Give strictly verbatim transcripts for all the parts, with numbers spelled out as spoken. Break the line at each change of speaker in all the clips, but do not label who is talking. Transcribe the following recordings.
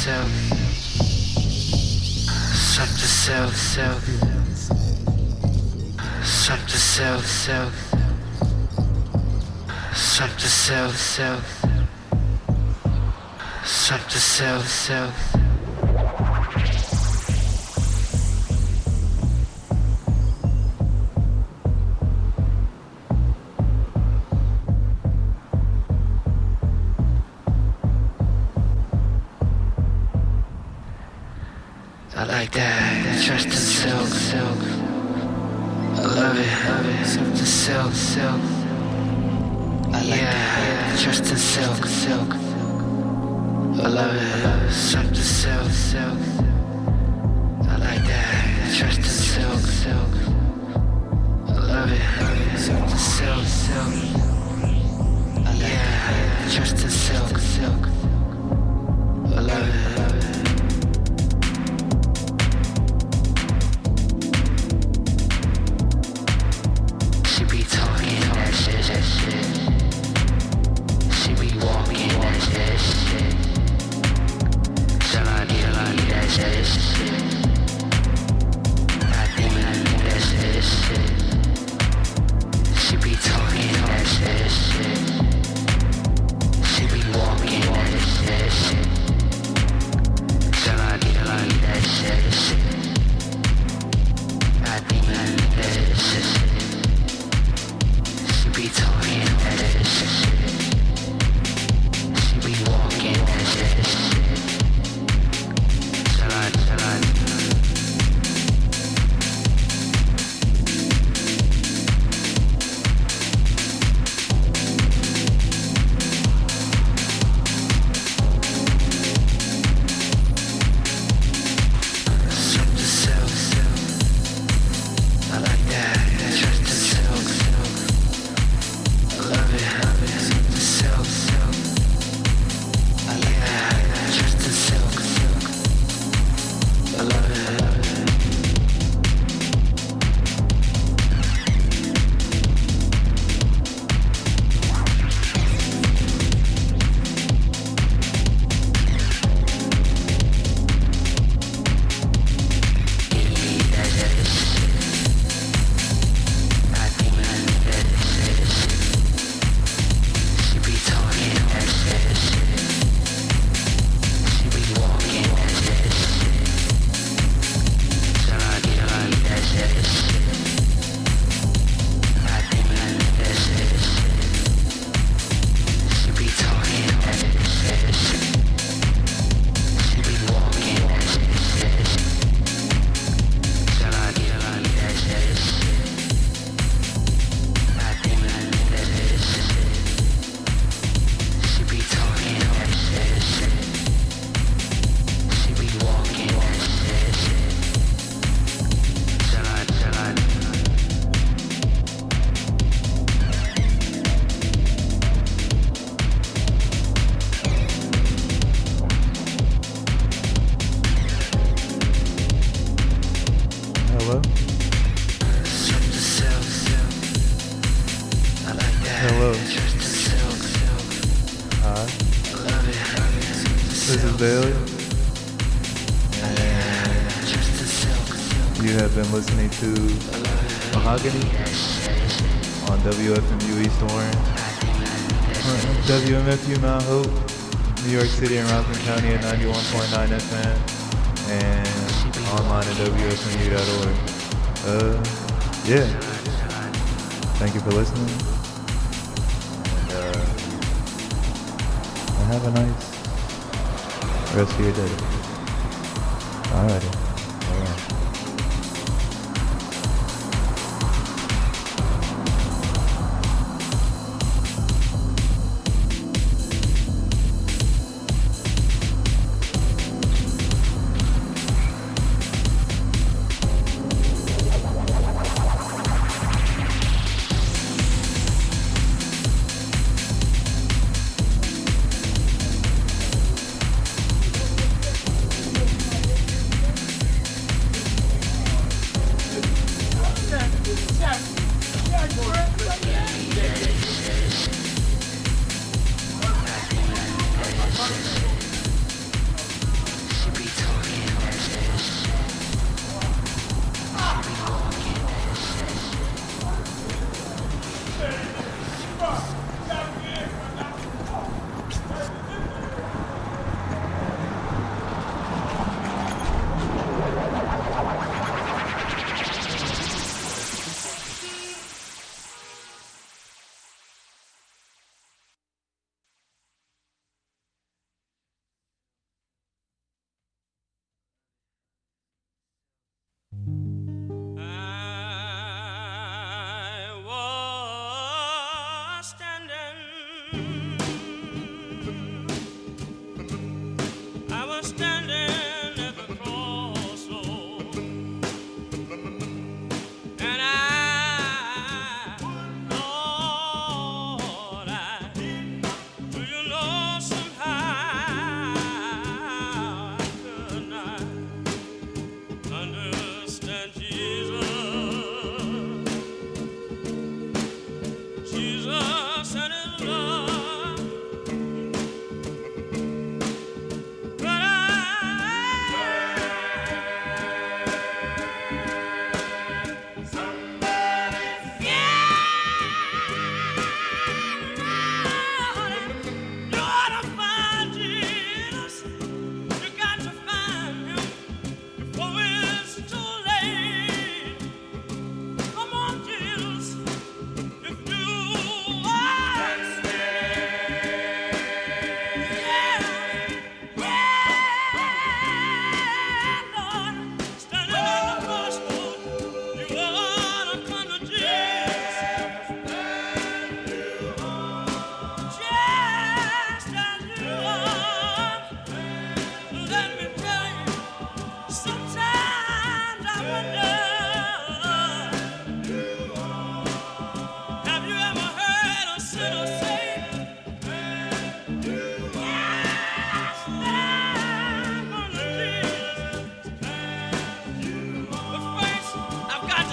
self, self to self, self, self to self, self, self to self, self, self to self, self. I like that, trust in silk, silk. I love it, love it, silk to silk, silk. I like yeah, that, trust in silk, silk. I love it, silk to silk, silk. I like that, trust in silk, silk. I love it, love it, silk to silk, silk. I like yeah, trust in silk, silk. I love it, love it.
Listening to Mahogany on W F M U East Orange, W M F U Mount Hope, New York City and Rockland County at ninety-one point nine F M, and online at W F M U dot org. Uh, yeah. Thank you for listening, and uh, have a nice rest of your day. Alrighty.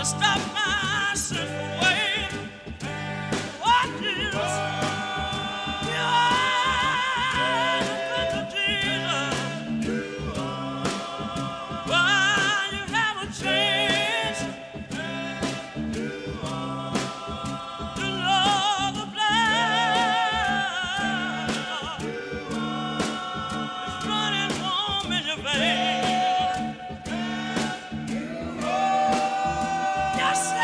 Yes,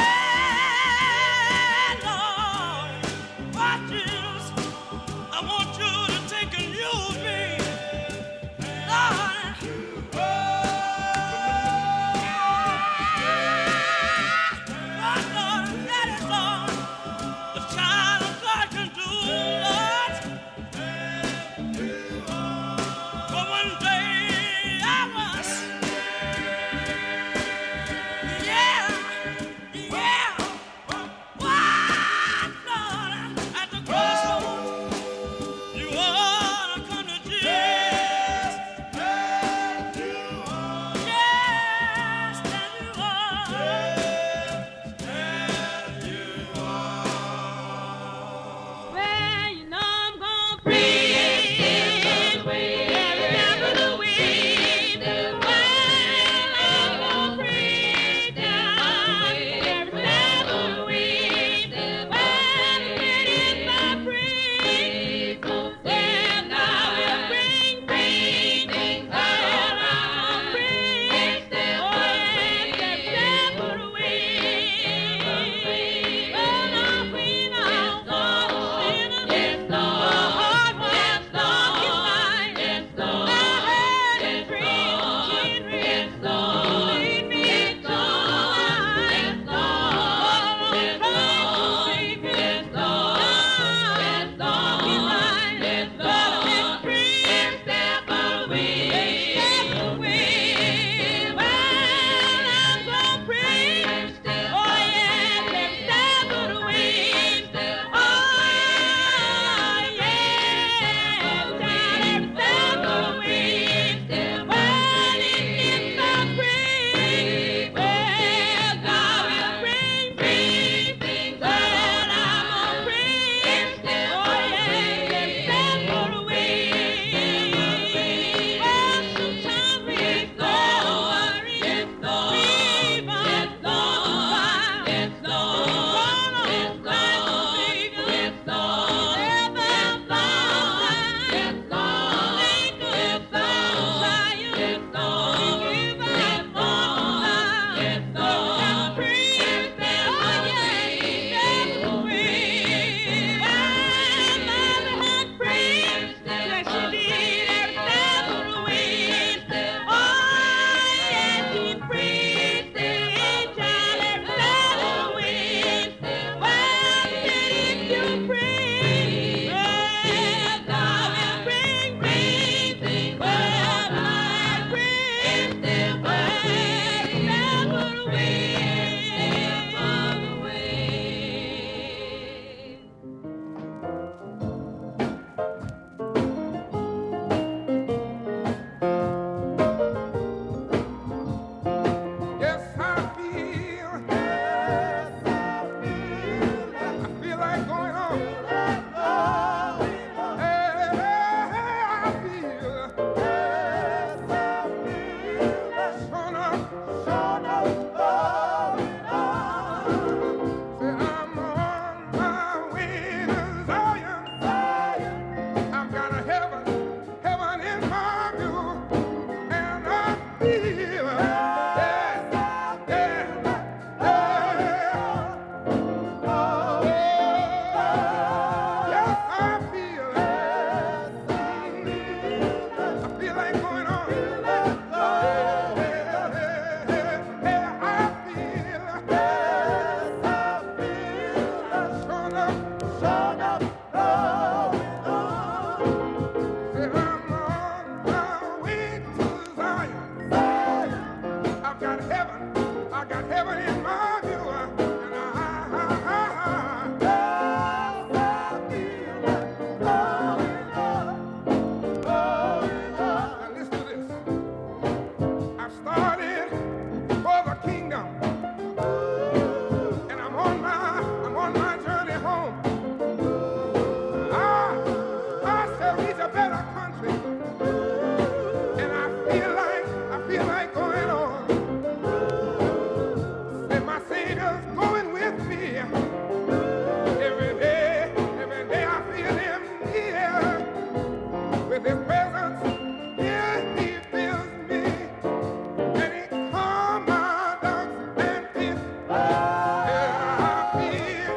Savior's going with me. Every day, every day I feel him near. With his presence, yeah, he fills me. And he calms my doubts and fears. Yeah, I feel,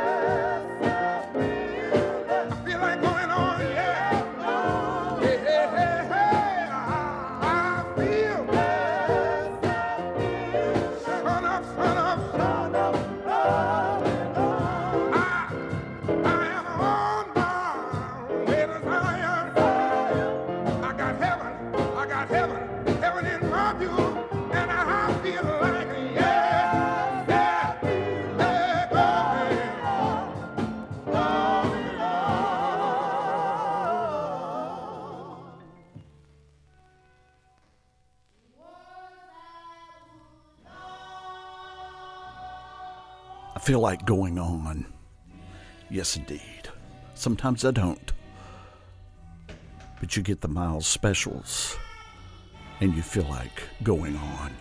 I feel like going on, yeah. Hey, hey, hey, hey, I, I feel. Son of, son of, son of, I, I am on my way to Zion. I got heaven, I got heaven, heaven in my view, and I feel like, yeah, yeah, yeah, going, going
I feel like going on. Yes, indeed. Sometimes I don't. But you get the miles specials, and you feel like going on.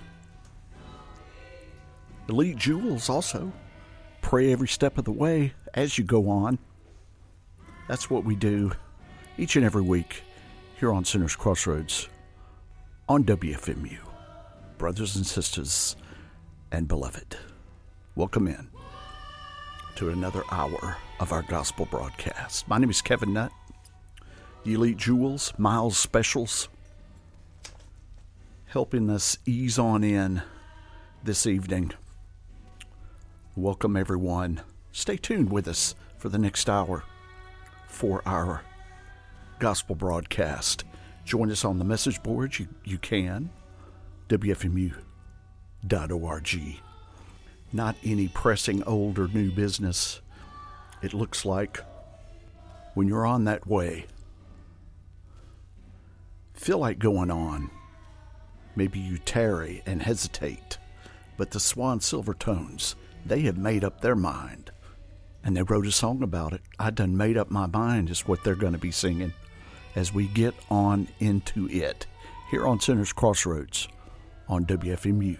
Elite Jewels also. Pray every step of the way as you go on. That's what we do each and every week here on Sinners Crossroads on W F M U. Brothers and sisters and beloved, welcome in to another hour of our gospel broadcast. My name is Kevin Nutt. The Elite Jewels, Miles Specials, helping us ease on in this evening. Welcome everyone. Stay tuned with us for the next hour for our gospel broadcast. Join us on the message boards. You, you can. W F M U dot org. Not any pressing old or new business. It looks like when you're on that way, feel like going on. Maybe you tarry and hesitate, but the Swan Silvertones, they have made up their mind. And they wrote a song about it. I done made up my mind is what they're going to be singing as we get on into it here on Sinners Crossroads on W F M U.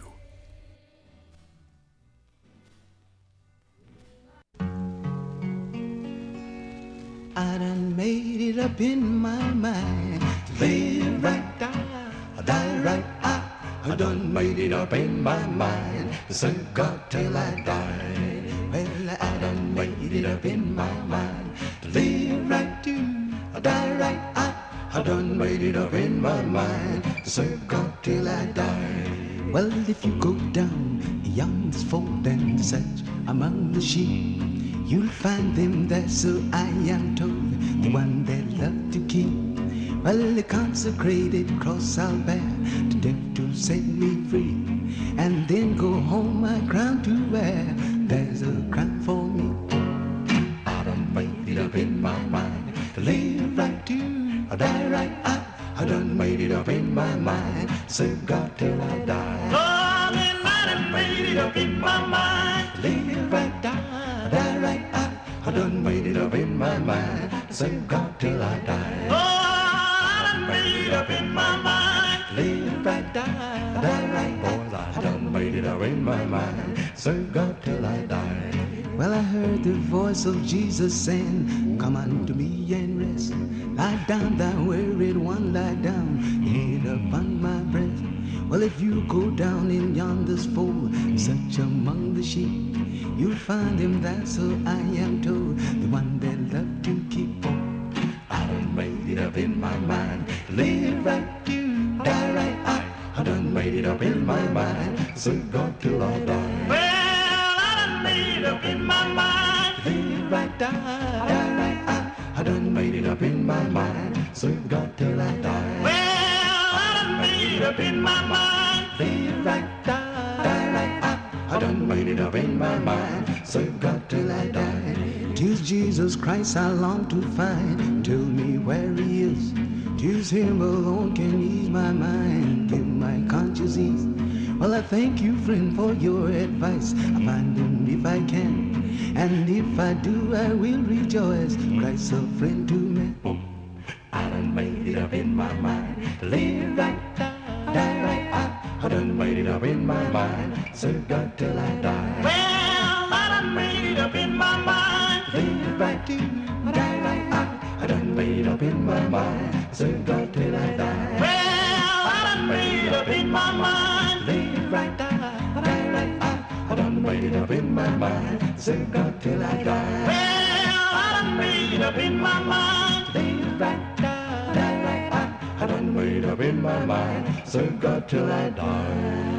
I done made it up in my mind to live right, die, die right. I, I done made it up in my mind to serve God till I die. Well, I done made it up in my mind to live right, do, die right. I, I done made it up in my mind to serve God till I die. Well, if you go down beyond this fold and search among the sheep, you'll find them there, so I am told, the one they love to keep. Well, the consecrated cross I'll bear to death to set me free, and then go home my crown to wear. There's a crown for me. I done made it up in my mind to live right, to die right. I, I done made it up in my mind to serve God till I die. Lord, and I done made it up in my mind to live right, die. Die right, I, I done made it up in my mind to serve God till I die. Oh, I done made it up in my mind to live right, die, die right. Boys, I done made it up in my mind to serve God till I die. Well, I heard the voice of Jesus saying, come unto me and rest. Lie down, thou wearied one, lie down, head upon my breast. Well, if you go down in yonder's fold, search among the sheep, you'll find him there, so I am told, the one they love to keep on. I done made it up in my mind to live right, to die right. I, I done made it up in my mind to serve God till I die. Well, I done made it up in my mind to live right, die, die right. I, I done made it up in my mind to serve God till I die. Well, I done made it up in my mind to live right, die, die right. I, I done made it up in my mind, serve God till I die. 'Tis Jesus Christ I long to find, tell me where he is. 'Tis him alone can ease my mind, give my conscience ease. Well, I thank you, friend, for your advice. I find him if I can, and if I do, I will rejoice. Christ's a friend to me. I done made it up in my mind to live right, die, die right. I, I done made it up in my mind, serve God till I die. mind, cigar till I die. Well, I done made up in my mind, lay it right down, die right out. I done made it up in my mind, cigar till I die. Well, I done made up in my mind, lay it right down, die right out. I done made up in my mind, cigar till I die.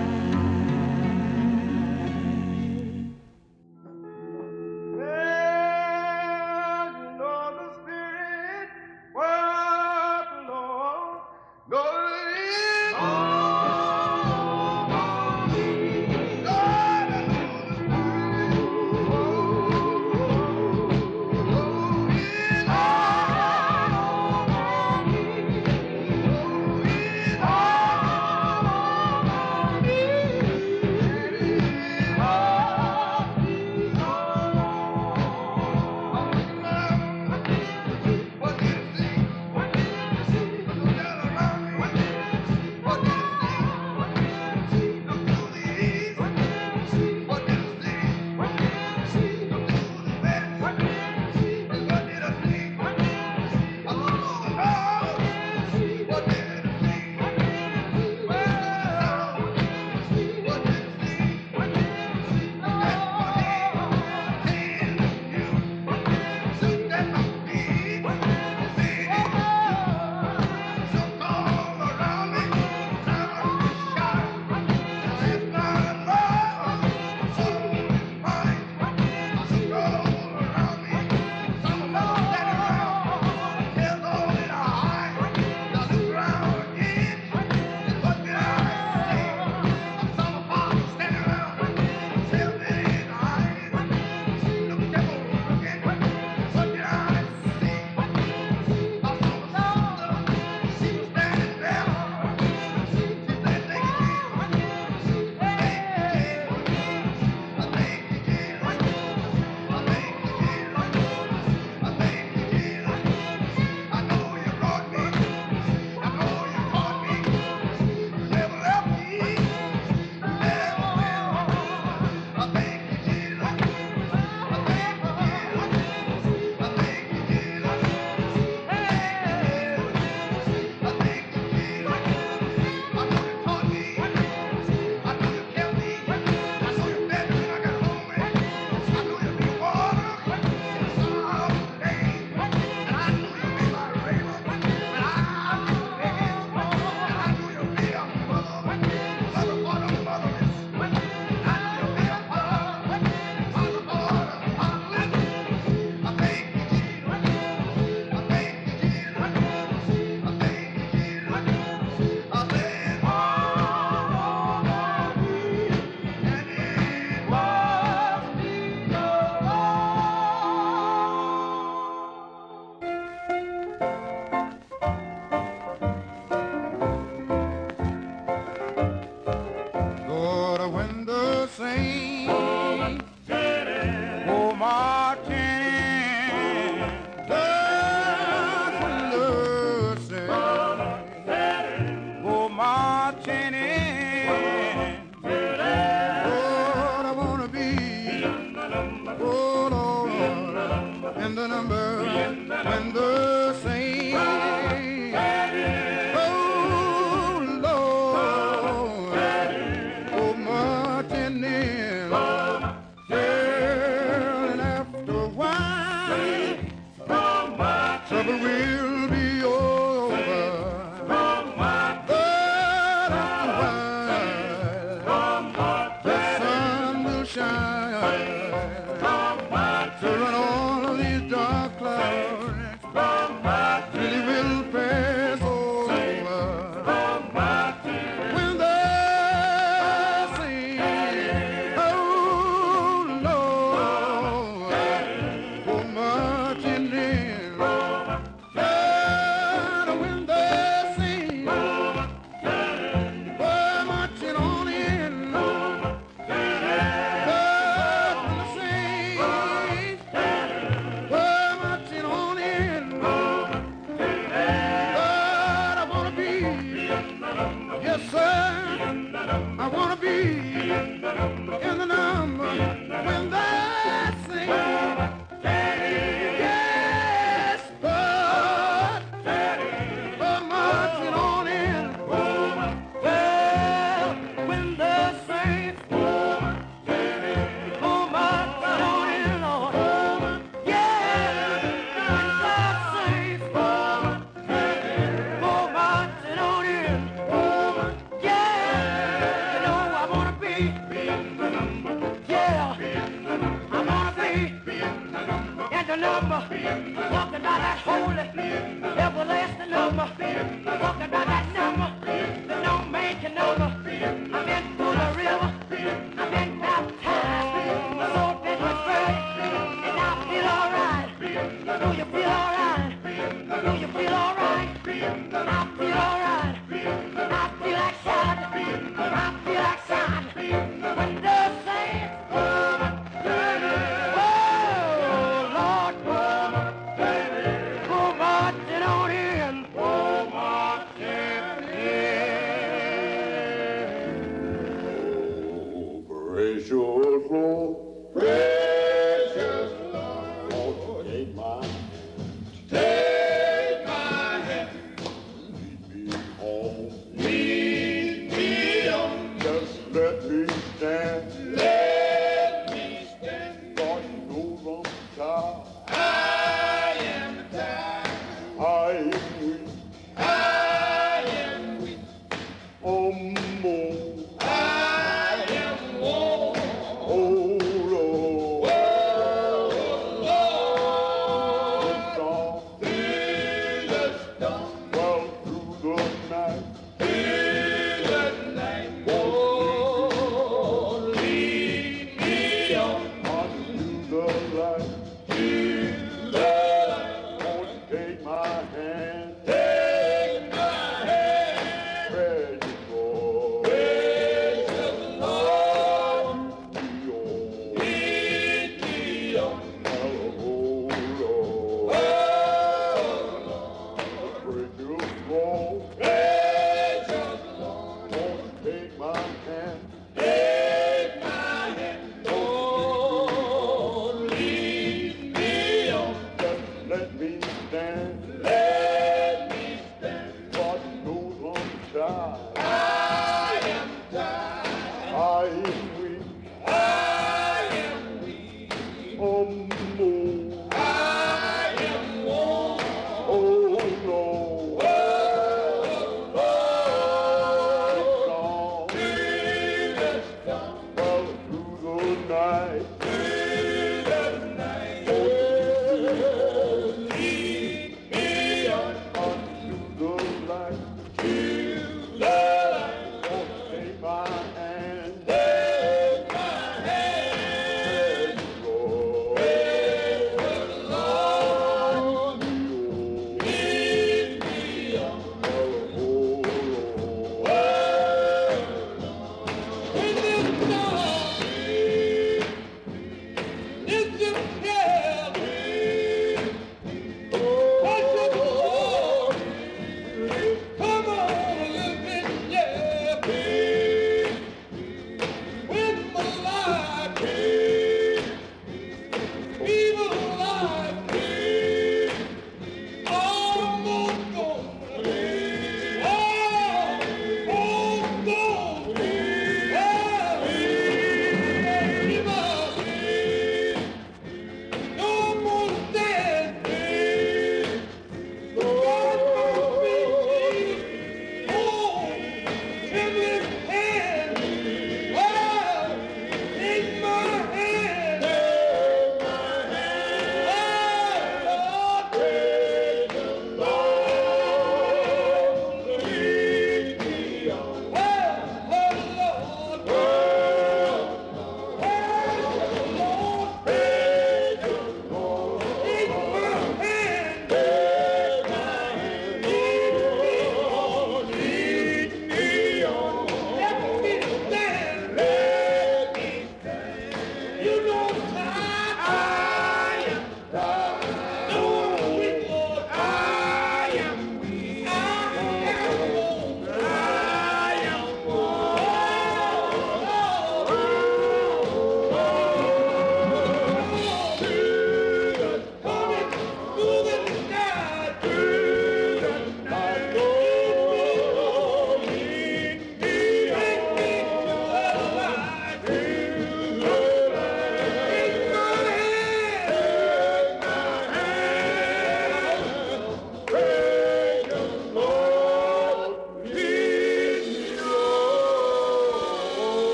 number, talking about that holy, everlasting number, talking about that number that no man can number. I've been through the river, I've been baptized, my soul been converted, and I feel alright. Do you feel alright? Do you feel alright? I feel alright. I feel like shouting. I feel like shouting. When the saints come, oh Lord, come, go marching on in, go marching in.
Precious Lord, precious Lord, take my take my hand, lead me home, lead me on, just let me stand, let me stand. God knows I'm tired, I am tired, I am weak, I am weak, oh more.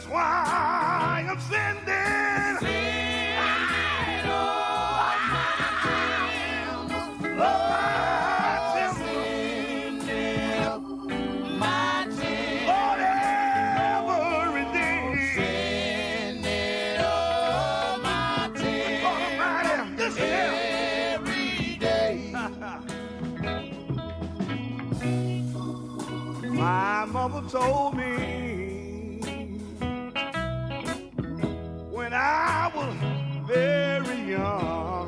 That's why I'm sending.
Send all my timber.
My timber.
Sending up my timber.
Lord, every day.
Sending all my timber.
God Almighty, listen here.
Every day.
My mother told me when I was very young.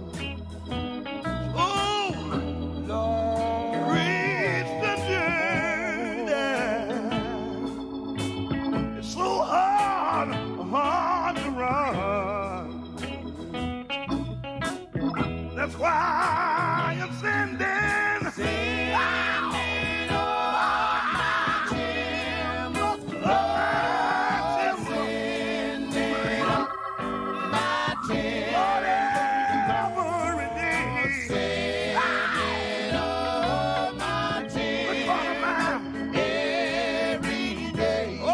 Oh, Lord, reach the journey. It's so hard, hard to run. That's why I'm sending.
Sending all my timber. Sending up my timber.
Every day.
Sending all my timber. Every day.
Oh,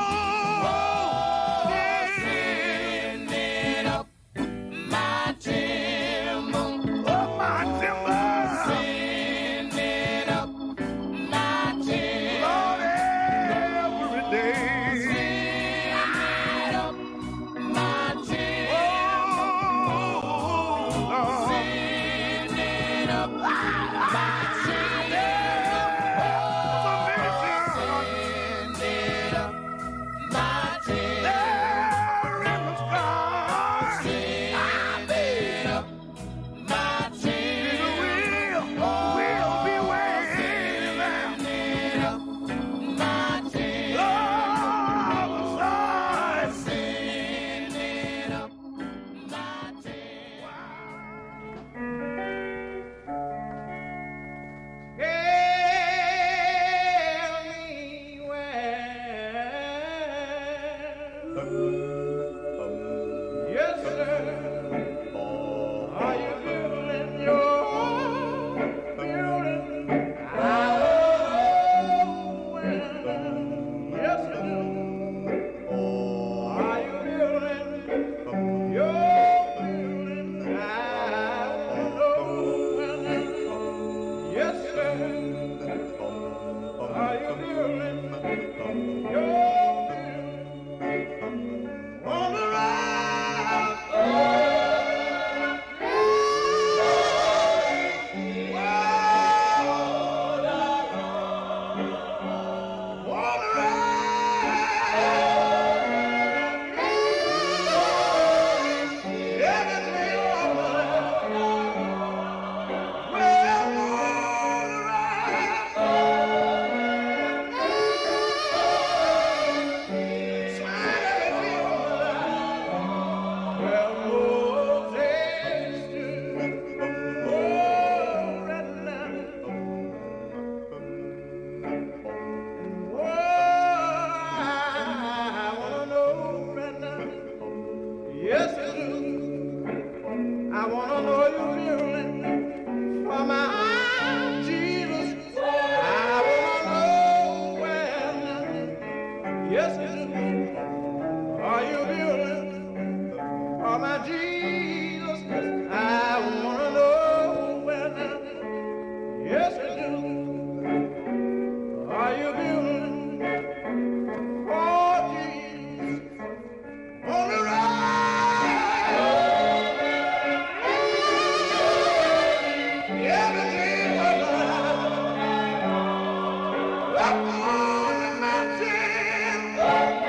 Sending up my timber.
oh, my timber.
Sending up my timber.
Lord, every day.
Sending up my timber.
Oh, Lord.
Sending up my timber. Sending up my timber.
There in the sky.
Sending up my timber.
We'll, we'll be waiting there.
Sending up my timber.
Lord, side.
Sending up my timber.
Tell me where. Yes, sir. Are you building your building? I know where. Yes, sir. Are you building your building? I know where. Yes, sir. Are you building your building on the rock? On the rock. Everything on the rock. Well, on the rock. Yes, I do. I want to know you feeling for my Jesus. I want to know when. Yes, I do. Are you feeling for my Jesus? I want to know when. Yes, I do. Are you feeling for Jesus on the ride? Everything was up on the mountain.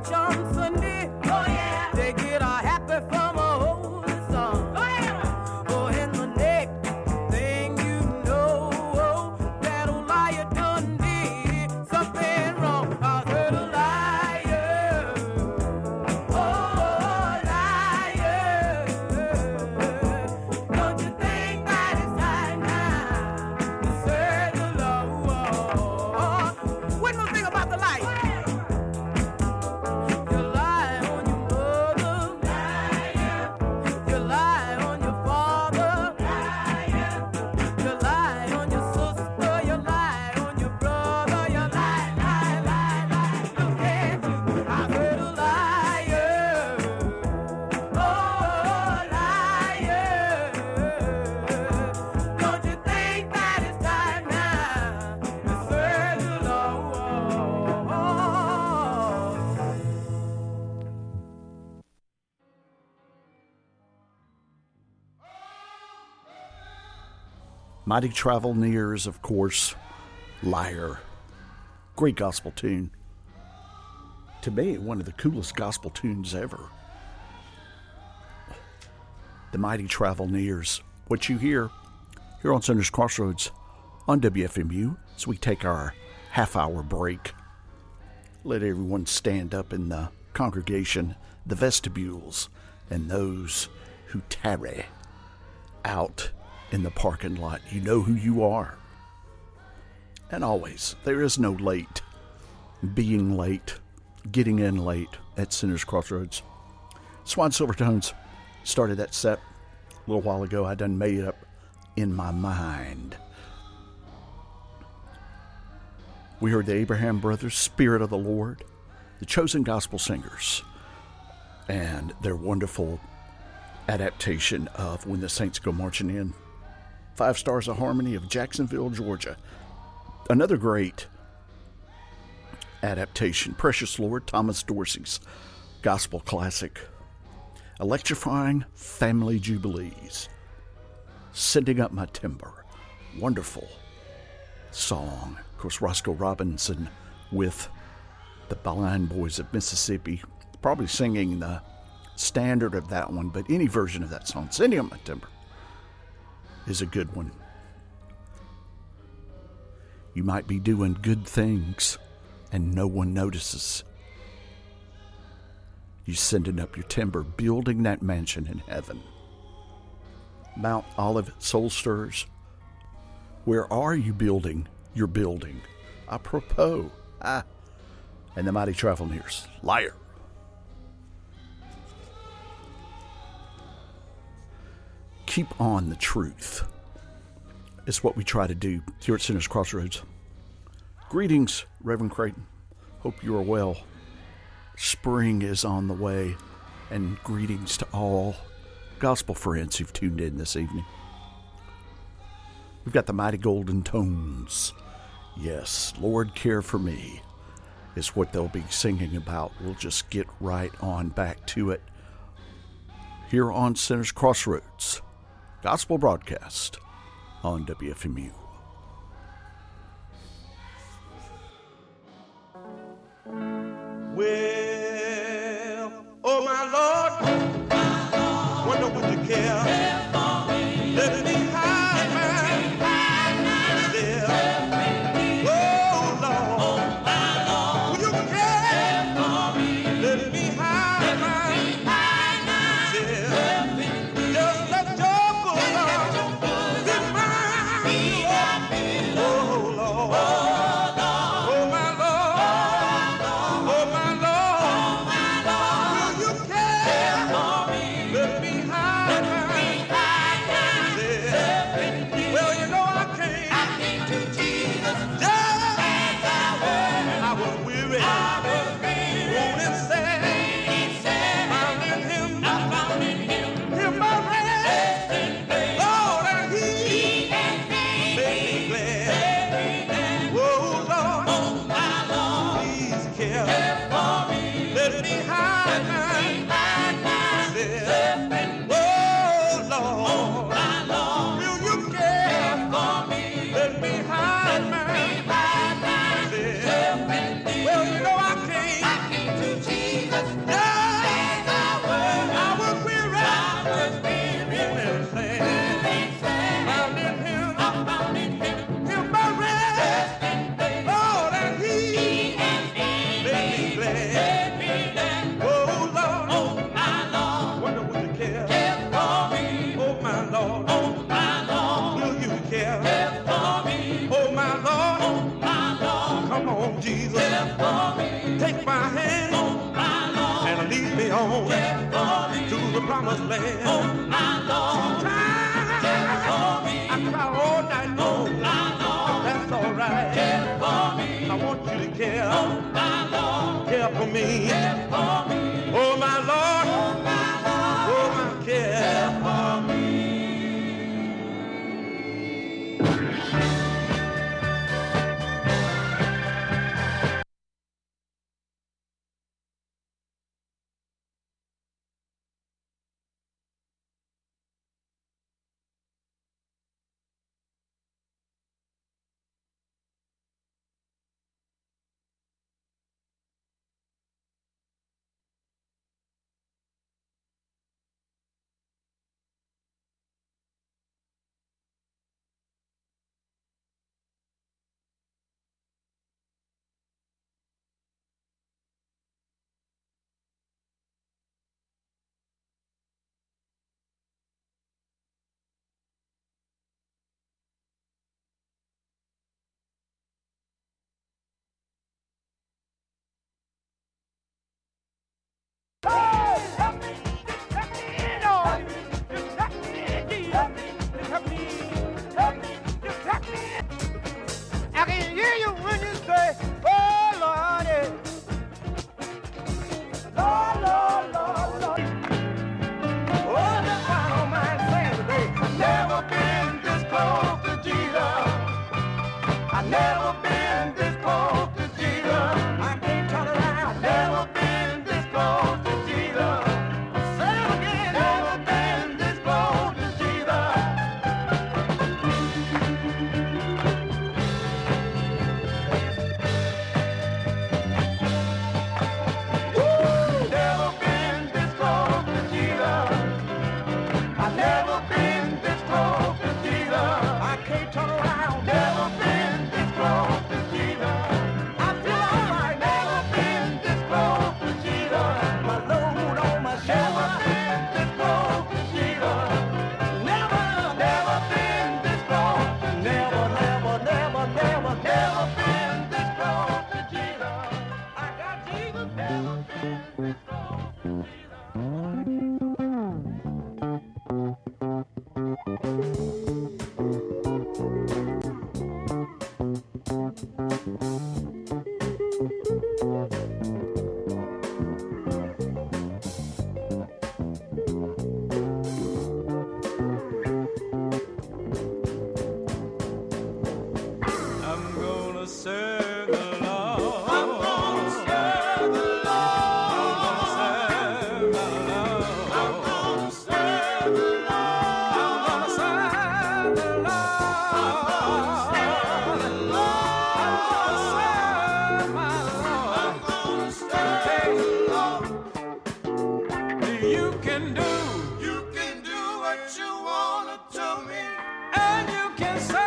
church on Sunday. Oh yeah. They get a happy from a holy song. Oh yeah. Oh, in the next thing you know, oh, that old liar done did something wrong. I heard a liar. Oh, liar. Don't you think that it's time now to serve the Lord? One more thing about the light. You lie on your mother, liar. You lie on your father, liar. You lie on your sister, you lie on your brother, you lie, lie, lie, lie. Look at you, I heard a liar. Oh, liar. Don't you think that it's time now to serve the Lord?
Mighty Travelneers, of course, Liar. Great gospel tune. To me, one of the coolest gospel tunes ever. The Mighty Travelneers. What you hear here on Center's Crossroads on W F M U as we take our half-hour break. Let everyone stand up in the congregation, the vestibules, and those who tarry out in the parking lot. You know who you are. And always, there is no late. Being late, getting in late at Center's Crossroads. Swan Silvertones started that set a little while ago. I done made it up in my mind. We heard the Abraham Brothers, Spirit of the Lord, the Chosen Gospel Singers, and their wonderful adaptation of When the Saints Go Marching In. Five Stars of Harmony of Jacksonville, Georgia. Another great adaptation, Precious Lord, Thomas Dorsey's gospel classic. Electrifying Family Jubilees. Sending Up My Timber. Wonderful song. Of course, Roscoe Robinson with the Blind Boys of Mississippi. Probably singing the standard of that one, but any version of that song, Sending Up My Timber, is a good one. You might be doing good things and no one notices. You sending up your timber, building that mansion in heaven. Mount Olive Soul Stirs. Where are you building your building? Apropos. Ah. And the Mighty Travelneers. Liar. Keep on the truth is what we try to do here at Center's Crossroads. Greetings, Reverend Creighton. Hope you are well. Spring is on the way, and greetings to all gospel friends who've tuned in this evening. We've got the Mighty Golden Tones. Yes, Lord, care for me is what they'll be singing about. We'll just get right on back to it here on Center's Crossroads Gospel Broadcast on W F M U.
Well, oh my Lord, wonder would you care? Let me hide myself. Oh Lord, would you care? Let me hide myself. Just let your good Lord be mine. Oh Lord, oh my Lord, oh my Lord, will you care? Let me hide myself. Well, you know I came, I came to Jesus just as I was. I was weary, I was weary, wanting sad. Found in Him, I found in Him, Him my rest. Lord, and He made me glad. Oh Lord, please care. Let me hide myself. Oh Lord, will you care? Let me hide myself. Well, you know I came, I came to Jesus. my Lord. Oh, my Lord. Come on, Jesus. Care for me. Take my hand. Oh, my Lord. And lead me on. Care for me. To the promised land. Oh, my Lord. Sometimes care for me. I cry all night long. Oh, my Lord. That's all right. Care for me. I want you to care. Oh, my Lord. Care for me. Care for me. Oh, my Lord. Oh, my Lord. Oh, my care. Care for me.
I can hear you when you say, oh, Lord, yeah. Lord, Lord, Lord, Lord. Oh, that's why I don't mind saying today, I've never been this close to Jesus. I've never been this close to Jesus. I can't turn around. I've never been this close to Jesus. Say it again. Never been this close to Jesus. Never been this close to Jesus. I've never been this close to Jesus. I can't turn around. Never been this close to Jesus. I feel alright. Never been this close to Jesus. My load on my shoulder. Never been this close to Jesus. Never, never been this close. Never, never, never, never, never been this close to Jesus. I got Jesus. Never been this close to
I'm gonna serve the Lord. I'm gonna serve the Lord. I'm gonna serve the Lord. I'm gonna serve the Lord. I'm gonna serve the Lord. I'm gonna serve the Lord. You can do, you can do what you wanna to me, and you can say.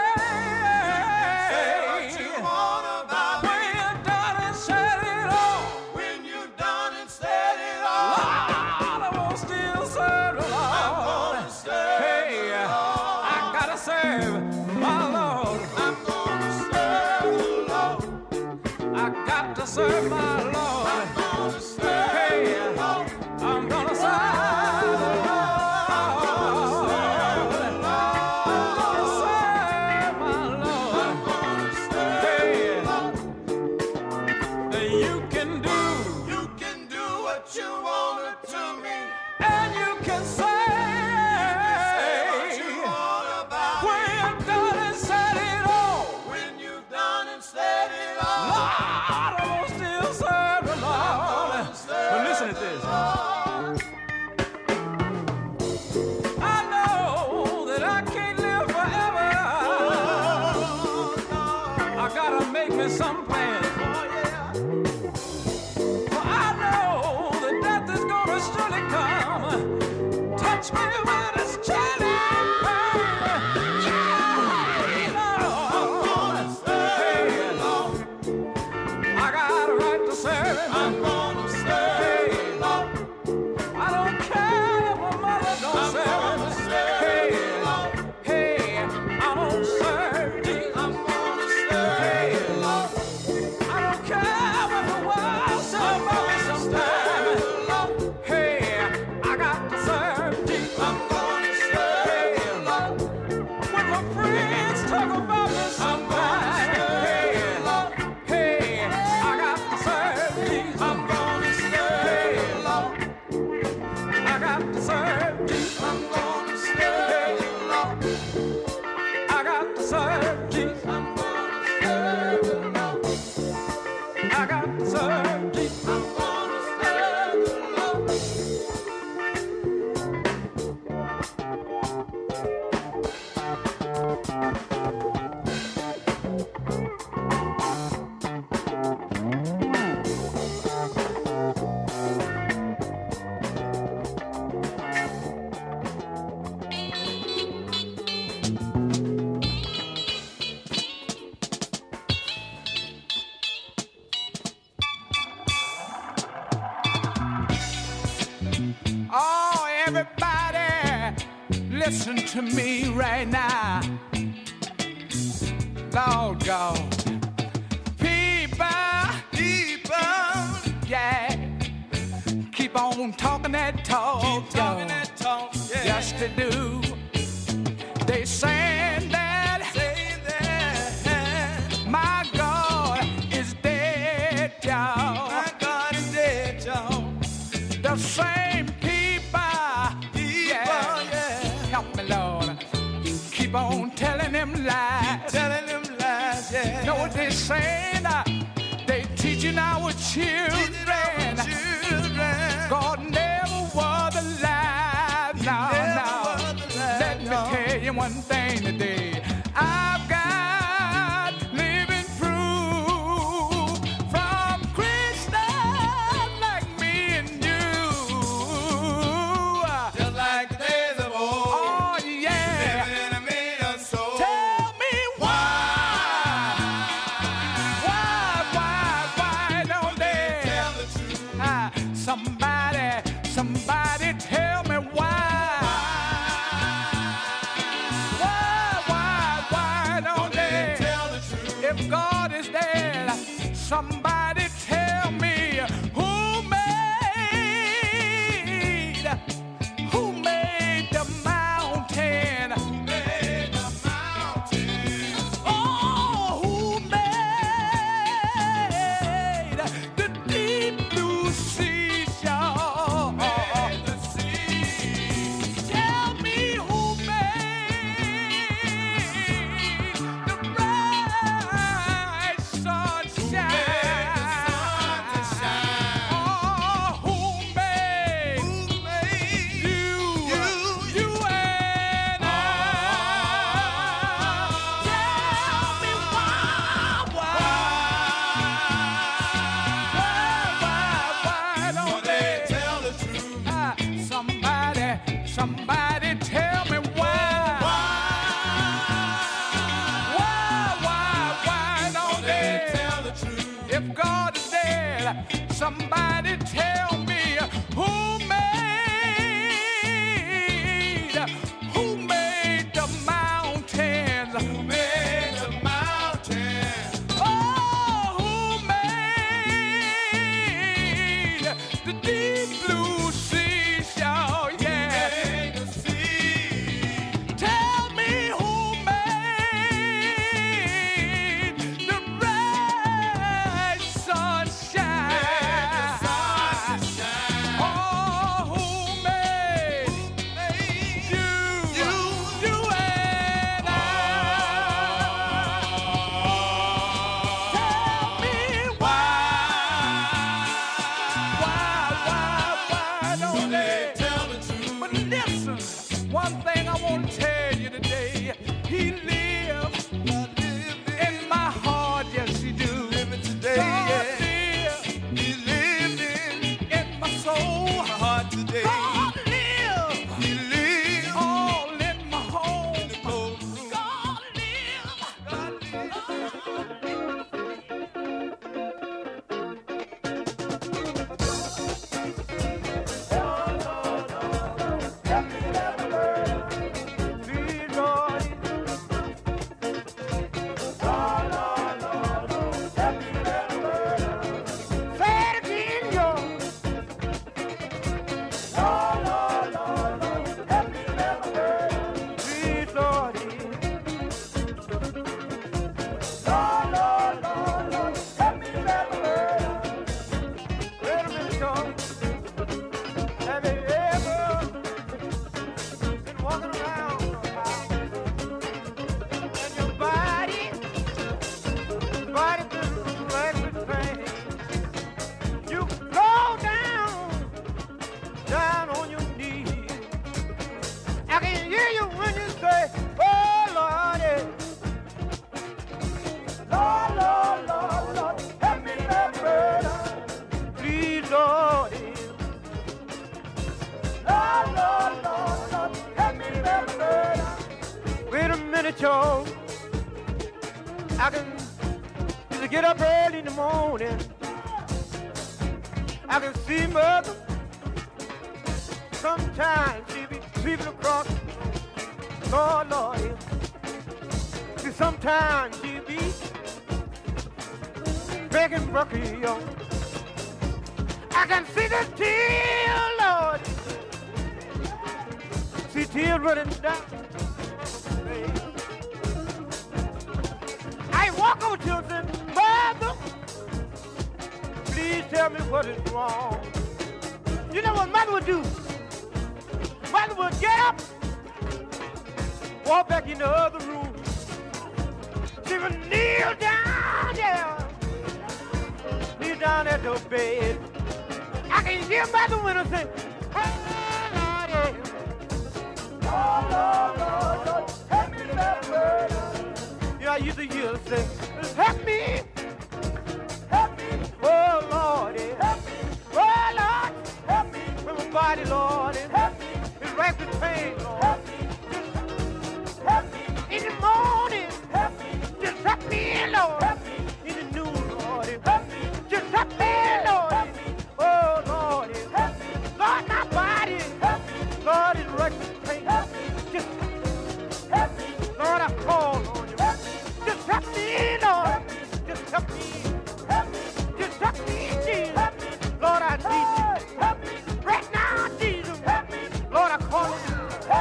Serve my Lord. I'm gonna serve hey, I'm gonna serve the Lord. I'm gonna serve the Lord. I'm gonna serve my Lord. Hey, you can do, you can do what you wanna to me, and you can say, what you want about when you've done and said it all. When you've done and said it all. But listen to this. I know that I can't live forever. I gotta make me some plan. For I know that death is gonna surely come. Touch me with its chilling pain. Yeah, Lord. Hey, Lord. I got a right to serve him. I'm gonna serve him. I don't care if my mother don't serve him. Hey, hey, I don't serve Jesus. I'm gonna serve
listen to me right now. Lord God. People, people, yeah. Keep on talking that talk. Keep talking that talk, yeah. Just to do. They saying that, saying that my God is dead, y'all. My God is dead, y'all. The same people, people, yeah. Help me, Lord. Keep on telling them lies. Keep telling them lies, yeah. Know what they saying? Uh, they teaching our children. Teaching our children. God never was alive. No, no. Let me tell you one thing today. I've got living proof from Christians like me and you. Just like the days of old. Oh, yeah. Living in a million souls. Tell me why. Why, why, why don't they tell the truth? Ah, somebody, somebody tell me why. If God is dead, somebody tell me who made, who made the mountain? Who made the mountain? Oh, who made the deep blue seashore? Made the sea. Tell me who made the bright sunshine. Oh, who made, who made you, you, you and I? Tell me why, why, why, why, why don't they tell the truth? Ah, somebody, somebody tell me why. Why, why, why don't they tell the truth? If God is dead, somebody tell me who made, who made the mountains? Who made the mountains? Oh, who made the deep blue seashore? Yeah. Who made the sea? Tell me who made the bright sunshine. Oh, who made, you, you, you and I? Tell me why, why, why, why don't they tell the truth? But listen, one thing I want to tell you today, He lives in my heart, yes He do. Living today, God lives, He living in my soul, my heart today. God lives, He lives all in my home, in the cold room. God lives, God lives. Please, Lord, say it again, yo. Please, Lord, wait a minute, y'all. Have you ever been walking around and your body, body feels like the pain? You go down, down on your knees. I can hear you when you say, oh, Lordy. Lord, Lord, Lord, Lord, help me bear the burden. Please, Lordy. Lord, Lord, Lord, Lord, help me bear the burden. Wait a minute, y'all. I can just get up early in the morning. I can see mother. Sometimes she be sweeping across
Lord, Lord, yeah. See, sometimes she be begging Brookie, yo. I can see the tears, Lord. See tears running down. I walk over to her and say, Mother, please tell me what is wrong. You know what Mother would do? Mother would get up, walk back in the other room. She would kneel down there, kneel down at the bed. I can hear Mother when I say, oh, Lord, yeah. Oh, Lord, Lord, Lord, help me, Lord. Yeah, I used to hear her say, help me, help me, oh, Lord, yeah. Help me, oh, Lord, help me, with my body, Lord, and help me, it's racked with pain, Lord. Help me, just help me, in the morning, help me, just help me, Lord. Help me, in the noon, Lord, help me, just help me, Lord. Help me, oh, Lord, help me, Lord, my body, help me, Lord, it's racked with pain. Help me, just help me, Lord, I call on you. Help me, just help me, Lord. Help me, just help me. Help me, just help me, Jesus. Help me, Lord, I need you. Help me, right now, Jesus. Help me, Lord, I call on you.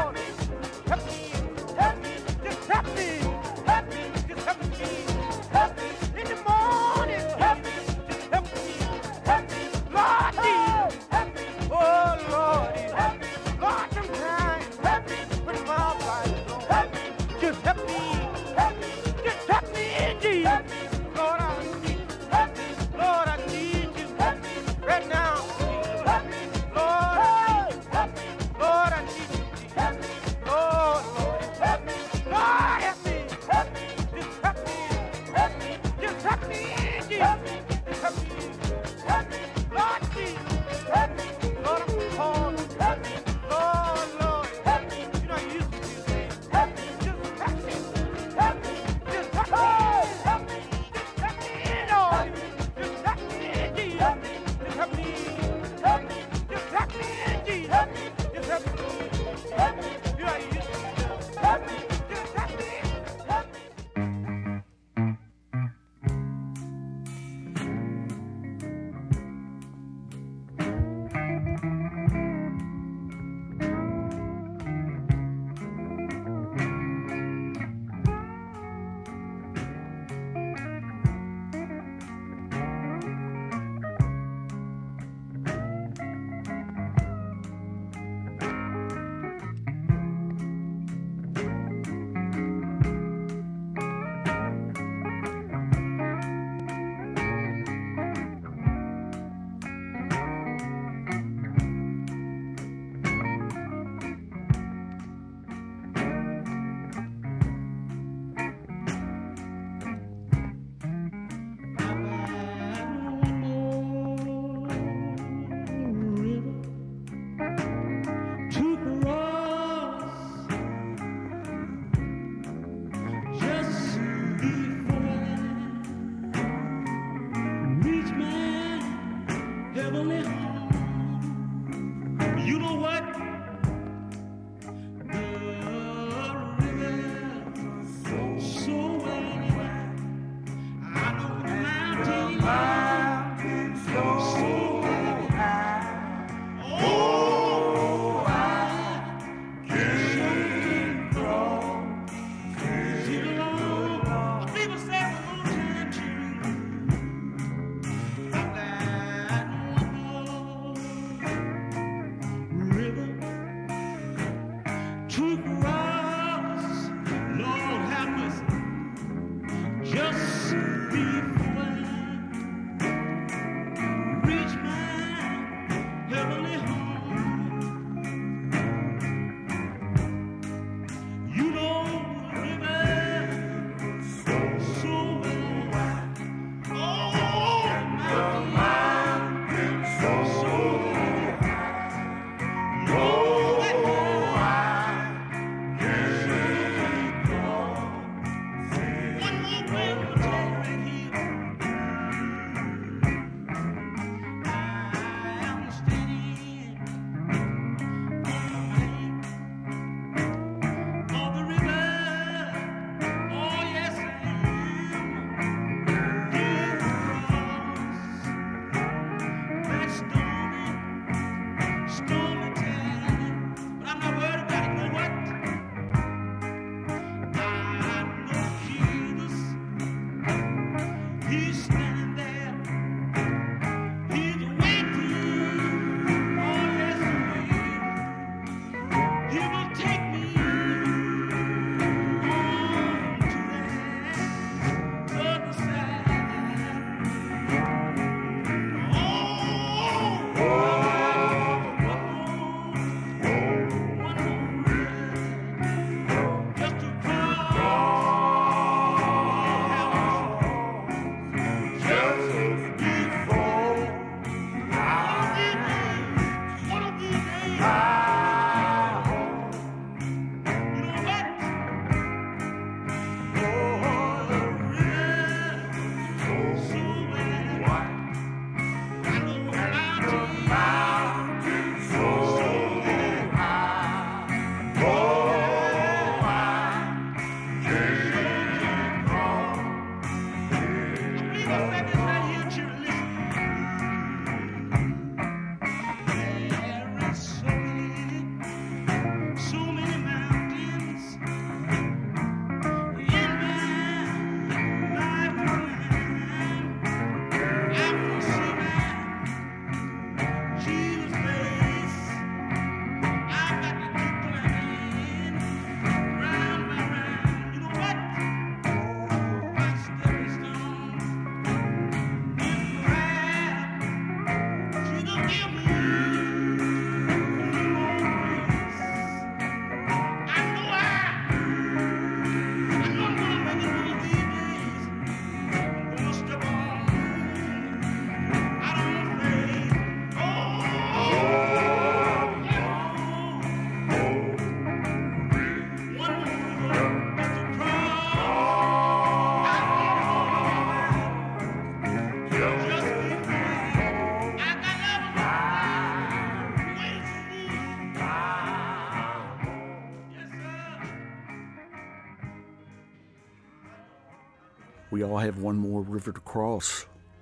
We all have one more river to cross.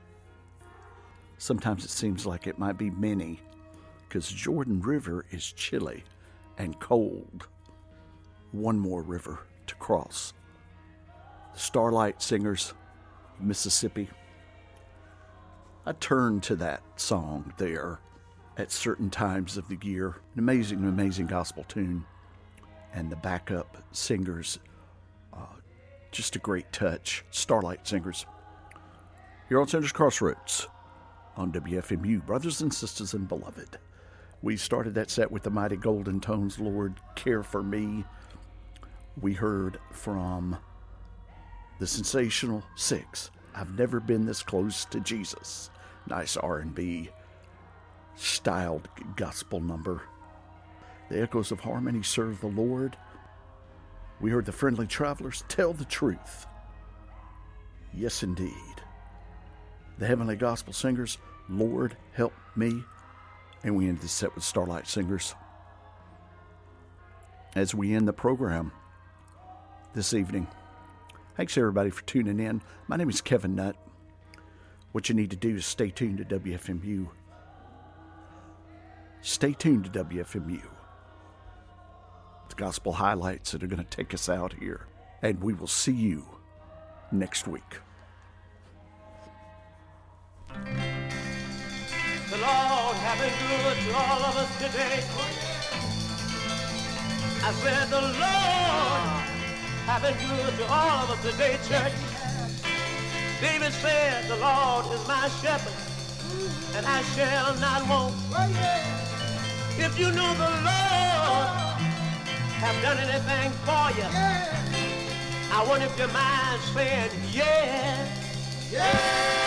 Sometimes it seems like it might be many, because Jordan River is chilly and cold. One more river to cross. The Starlight Singers, Mississippi. I turn to that song there at certain times of the year. An amazing, amazing gospel tune. And the backup singers, uh, just a great touch. Starlight Singers. Here on Sanders Crossroads on W F M U, brothers and sisters and beloved. We started that set with the mighty Golden Tones, Lord, Care for Me. We heard from the Sensational Six, I've Never Been This Close to Jesus. Nice R and B styled gospel number. The Echoes of Harmony, Serve the Lord. We heard the Friendly Travelers, Tell the Truth. Yes, indeed. The Heavenly Gospel Singers, Lord, Help Me. And we end the set with Starlight Singers. As we end the program this evening, thanks everybody for tuning in. My name is Kevin Nutt. What you need to do is stay tuned to W F M U. Stay tuned to W F M U. The gospel highlights that are going to take us out here. And we will see you next week.
The Lord have been good to all of us today. I said the Lord have been good to all of us today, church. David said the Lord is my shepherd, and I shall not want. If you know the Lord have done anything for you, I wonder if your mind said yes, yes.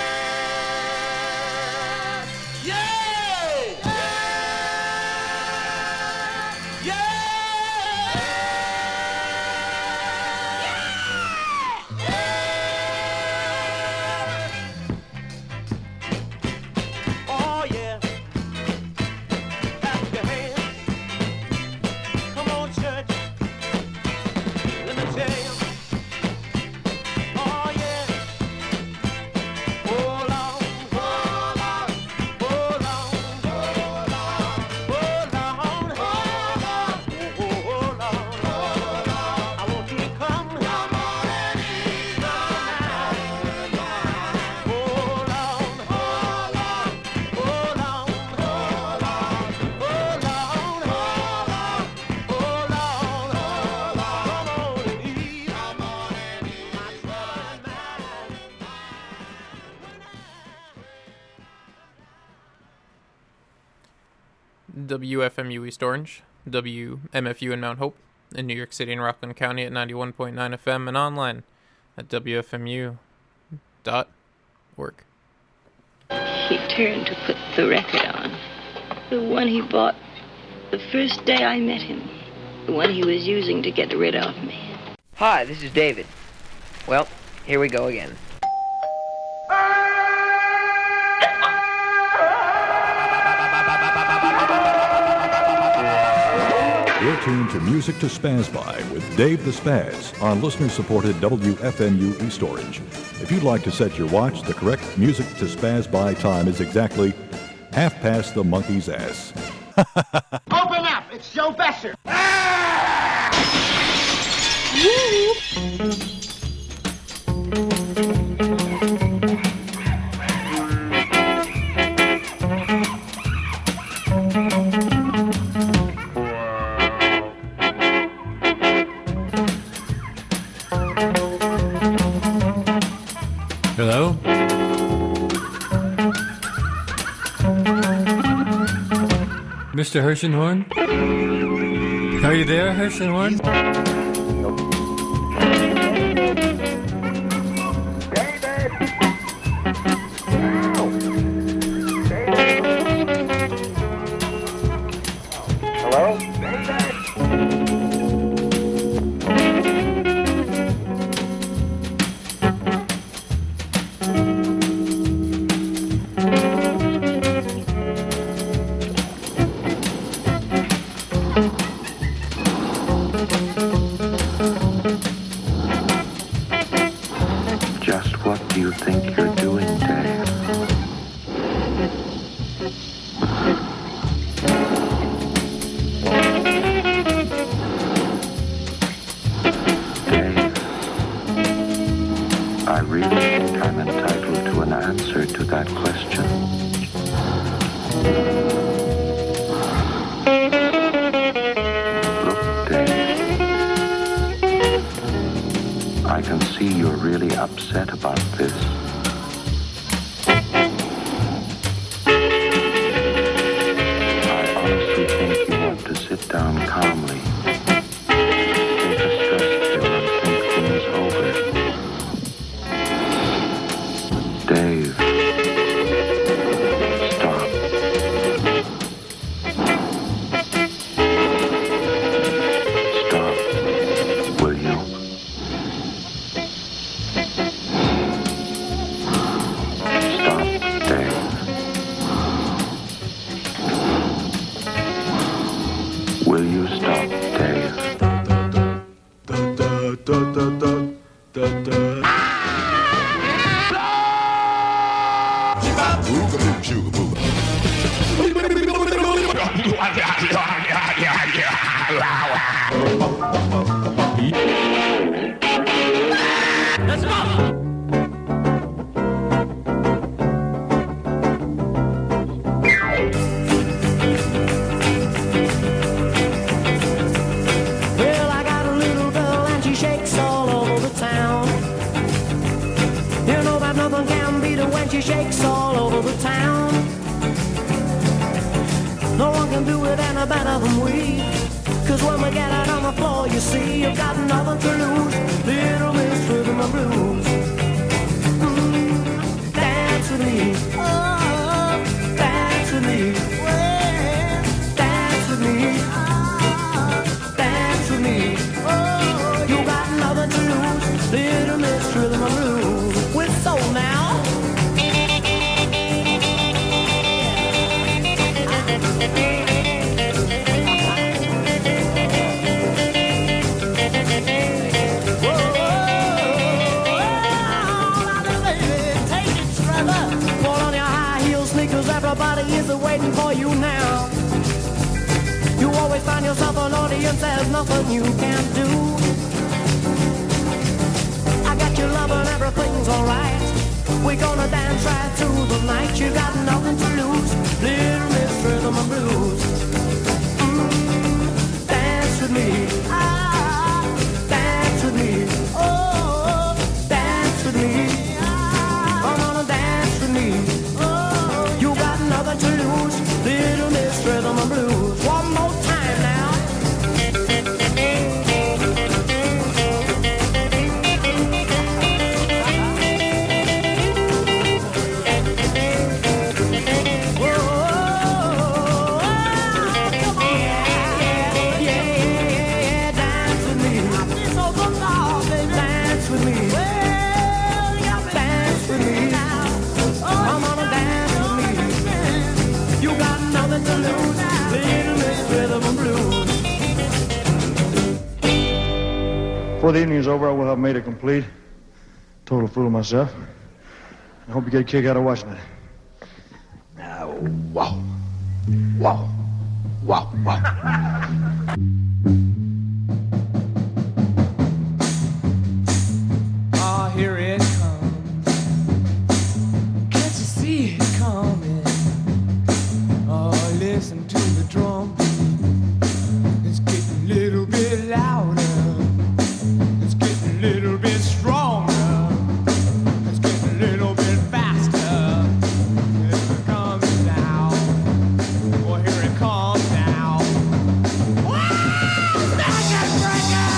W F M U East Orange, W M F U in Mount Hope, in New York City and Rockland County at ninety-one point nine F M, and online at W F M U dot org.
He turned to put the record on. The one he bought the first day I met him. The one he was using to get rid of me.
Hi, this is David. Well, here we go again.
You're tuned to Music to Spaz By with Dave the Spaz on listener-supported W F M U East Orange. If you'd like to set your watch, the correct Music to Spaz By time is exactly half past the monkey's ass.
Open up! It's Joe Besser!
Hello? Mister Hershenhorn? Are you there, Hershenhorn?
Hello?
Just what do you think you're doing, Dave? Dave, I really think I'm entitled to an answer to that question. Look, Dave, I can see you're really upset about this. I honestly think you want to sit down calmly, take a stress pill and think things over. Dave, stop. Stop, will you? Stop, Dave. Will you stop, Dave?
Let's go!
Well, I got a little girl and she shakes all over the town. You know that nothing can beat her when she shakes all over the town. No one can do it any better than we. Cause when we get out on the floor, you see, you've got nothing to lose. Little Miss Rhythm and Blues. Mm, dance with me. Oh, dance with me. Well, dance with me. Dance with me. Oh, you got nothing to lose. Little Miss Rhythm and Blues. With soul now. Everybody is waiting for you now. You always find yourself an audience, there's nothing you can't do. I got you loving, everything's alright. We're gonna dance right through the night. You got nothing to lose, Little Miss Rhythm and Blues. Mm, dance with me, ah, dance with me, oh, dance with me, come on and dance with me. You got nothing to lose, Little Miss Rhythm and Blues. One more time now. Dance with me.
Before the evening's over, I will have made a complete, total fool of myself. I hope you get a kick out of watching it.
Now, wow. Wow. Wow, wow.
Ah, here it comes. Can't you see it coming? Oh, listen to the drum beat. It's getting a little bit louder. It's getting a little bit stronger. It's getting a little bit faster. Here it comes now. Oh, here it comes now. Wow! Second breaker!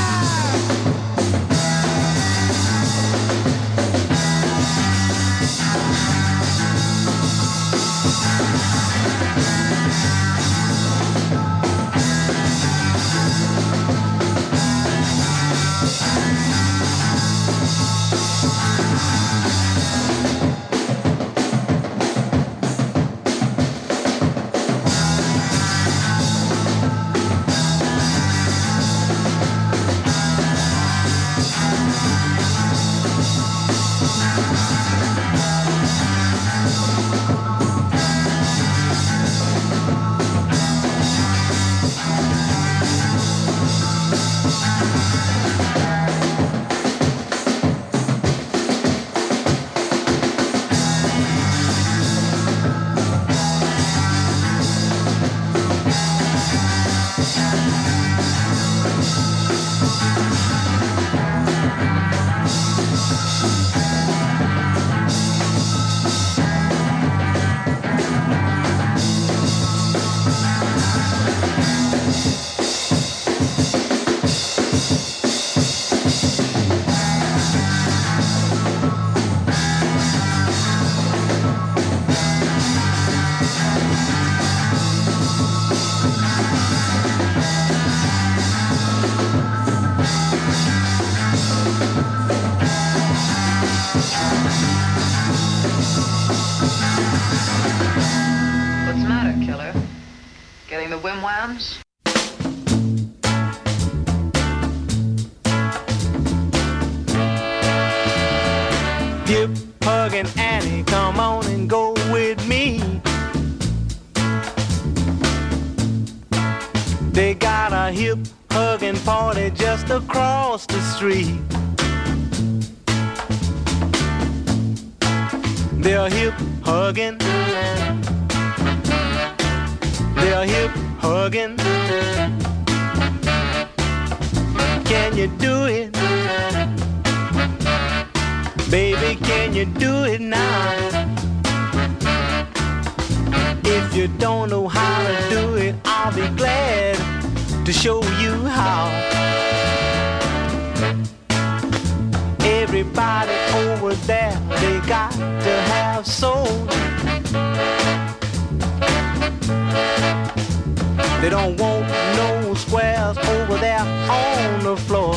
What's the matter, killer? Getting the whim-whams?
Hip hugging Annie, come on and go with me. They got a hip hugging party just across the street. They're hip hugging. They're hip hugging. Can you do it? Baby, can you do it now? If you don't know how to do it, I'll be glad to show you how. Everybody over there, they got to have soul. They don't want no squares over there on the floor.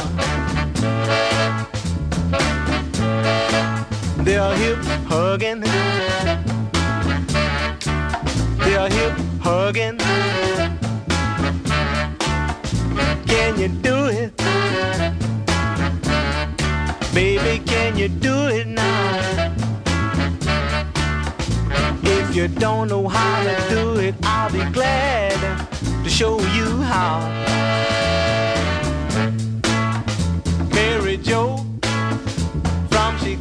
They're hip hugging. They're hip hugging. Can you do it? Baby, can you do it now? If you don't know how to do it, I'll be glad to show you how.